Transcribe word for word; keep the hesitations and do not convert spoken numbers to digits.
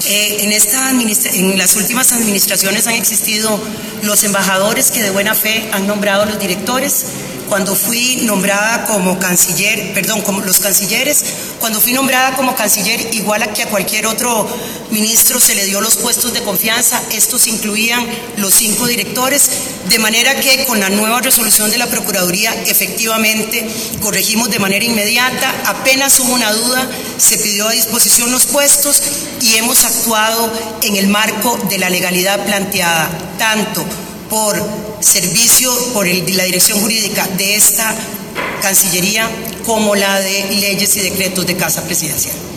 Eh, en, esta en las últimas administraciones han existido los embajadores que de buena fe han nombrado los directores. Cuando fui nombrada como canciller, perdón, como los cancilleres, cuando fui nombrada como canciller, igual a que a cualquier otro ministro se le dio los puestos de confianza, estos incluían los cinco directores, de manera que con la nueva resolución de la Procuraduría efectivamente corregimos de manera inmediata, apenas hubo una duda, se pidió a disposición los puestos y hemos actuado en el marco de la legalidad planteada, tanto por servicio, por el, la dirección jurídica de esta Cancillería, como la de leyes y decretos de Casa Presidencial.